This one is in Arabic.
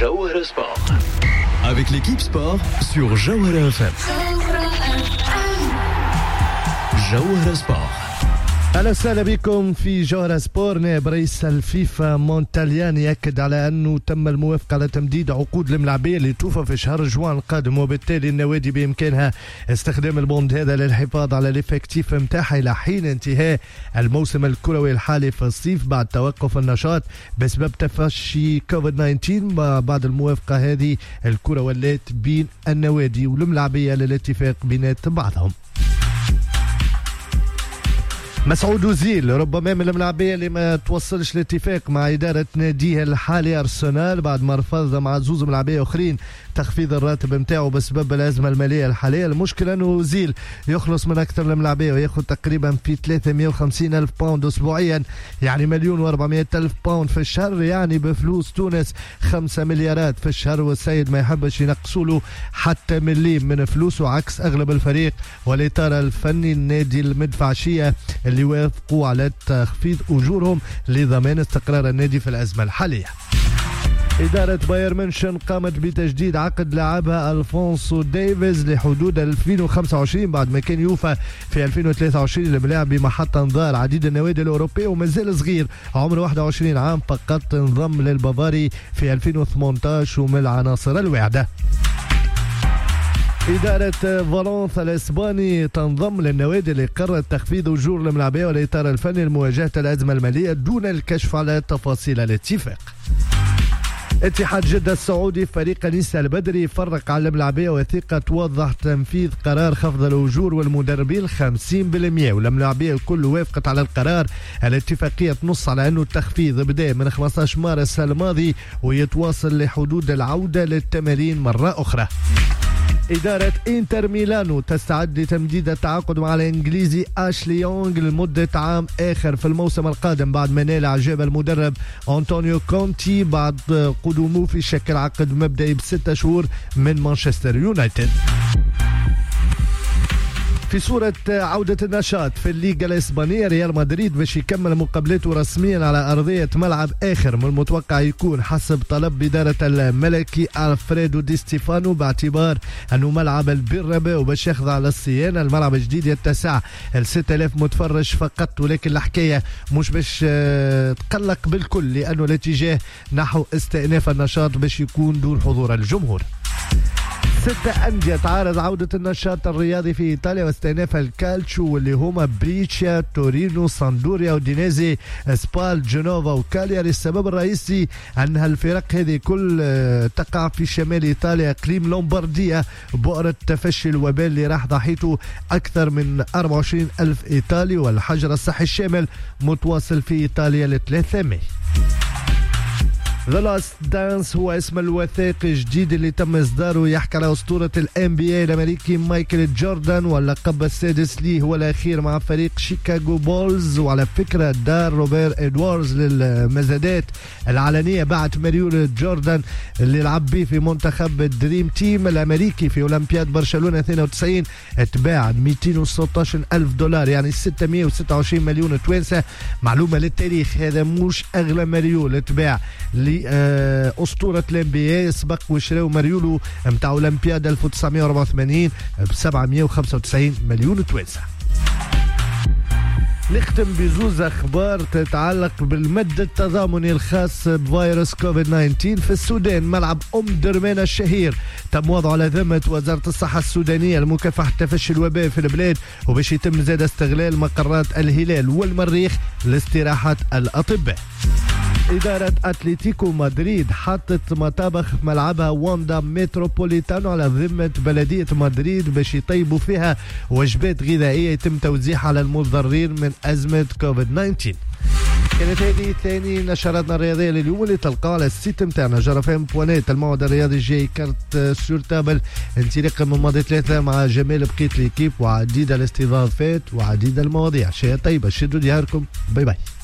Jawahara Sport. Avec l'équipe sport sur Jawahara FM. Jawahara Sport. أهلا وسهلا بكم في جوهرة سبور. نائب رئيس الفيفا مونتاليان يأكد على أنه تم الموافقة على تمديد عقود الملاعبية اللي توفى في شهر جوان القادم، وبالتالي النوادي بإمكانها استخدام البوند هذا للحفاظ على الإفكتيف متاعها إلى حين انتهاء الموسم الكروي الحالي في الصيف بعد توقف النشاط بسبب تفشي كوفيد-19. بعد الموافقة هذه الكرة ولات بين النوادي والملاعبية للاتفاق بينات بعضهم. مسعود أوزيل ربما من الملاعبية اللي ما توصلش لاتفاق مع إدارة ناديه الحالي أرسنال بعد ما رفض مع زوز ملاعبية أخرين تخفيض الراتب متاعه بسبب الأزمة المالية الحالية. المشكلة أنه أوزيل يخلص من أكثر الملاعبية ويأخذ تقريبا في 350 ألف باوند أسبوعيا، يعني 1,400,000 باوند في الشهر، يعني بفلوس تونس 5 مليارات في الشهر، والسيد ما يحبش ينقصوا له حتى مليم من فلوسه عكس أغلب الفريق والإطار الفني النادي المدفعشية اللي وافقوا على تخفيض أجورهم لضمان استقرار النادي في الأزمة الحالية. إدارة بايرن ميونخ قامت بتجديد عقد لاعبها ألفونسو ديفيز لحدود 2025 بعد ما كان يوفى في 2023 الملاعب بمحط انظار عديد النوادي الأوروبية، ومازال صغير عمره 21 عام فقط، انضم للبافاري في 2018 ومن العناصر الواعدة. إدارة فالنسيا الإسباني تنضم للنوادي اللي قررت تخفيض أجور الملاعبية والإطار الفني لمواجهة الأزمة المالية دون الكشف على تفاصيل الاتفاق. اتحاد جدة السعودي فريق أنيس البدري فرق على الملاعبية وثيقة توضح تنفيذ قرار خفض الأجور والمدربين 50%، والملاعبية الكل وافقت على القرار. الاتفاقية تنص على أنه التخفيض بدأ من 15 مارس الماضي ويتواصل لحدود العودة للتمارين مرة أخرى. إدارة إنتر ميلانو تستعد لتمديد التعاقد مع الإنجليزي أشلي يونغ لمدة عام آخر في الموسم القادم بعد ما نال إعجاب المدرب أنطونيو كونتي بعد قدومه في شكل عقد مبدئي ب6 شهور من مانشستر يونايتد. في صورة عودة النشاط في الليغا الإسبانية، ريال مدريد باش يكمل مقابلته رسميا على أرضية ملعب آخر من المتوقع يكون حسب طلب إدارة الملكي ألفريدو دي ستيفانو باعتبار أنه ملعب البيرنابيو باش يخضع للصيانة. الملعب الجديد يتسع 6000 متفرج فقط، ولكن الحكاية مش باش تقلق بالكل لأنه الاتجاه نحو استئناف النشاط باش يكون دون حضور الجمهور. 6 أندية تعارض عودة النشاط الرياضي في إيطاليا واستئناف الكالتشو واللي هما بريتشيا، تورينو، ساندوريا، ودينيزي، سبال، جنوفا وكالياري. السبب الرئيسي أن الفرق هذه كل تقع في شمال إيطاليا إقليم لومبارديا، بؤرة تفشي الوباء اللي راح ضحيته أكثر من 24 ألف إيطالي، والحجر الصحي الشامل متواصل في إيطاليا ل3 ماي. The Last Dance هو اسم الوثائقي الجديد اللي تم إصداره، يحكي على أسطورة ال NBA الأمريكي مايكل جوردان، واللقب السادس ليه هو الأخير مع فريق شيكاغو بولز. وعلى فكرة دار روبير إدواردز للمزادات العلنية بعت مليون جوردان اللي لعب به في منتخب الدريم تيم الأمريكي في أولمبياد برشلونة 92 اتباع 216 ألف دولار، يعني 626 مليون توانسة. معلومة للتاريخ، هذا مش أغلى مليون اتباع أسطورة الانبياء. سبق وشراو مريولو متاع أولمبياد 1984 ب 795 مليون توانسة. نختم بزوز أخبار تتعلق بالمد التضامني الخاص بفيروس كوفيد-19 في السودان. ملعب درمان الشهير تم وضعه على ذمة وزارة الصحة السودانية لمكافحة تفشي الوباء في البلاد، وباش يتم زاد استغلال مقرات الهلال والمريخ لاستراحة الأطباء. إدارة أتلتيكو مدريد حطت مطابخ في ملعبها واندا متروبوليتانو على ذمة بلدية مدريد باش يطيبوا فيها وجبات غذائية يتم توزيعها على المضررين من أزمة كوفيد-19. كانت هذه ثاني نشراتنا الرياضية لليوم اللي تلقاها على السيت متاعنا جرفان.net. الموعد الرياضي الجاي كارت سورتابل انطلاقا من ماضي 3 مع جمال بقية ليكيب وعديد الاستضافات وعديد المواضيع. شيء طيبة، شدوا دياركم، باي باي.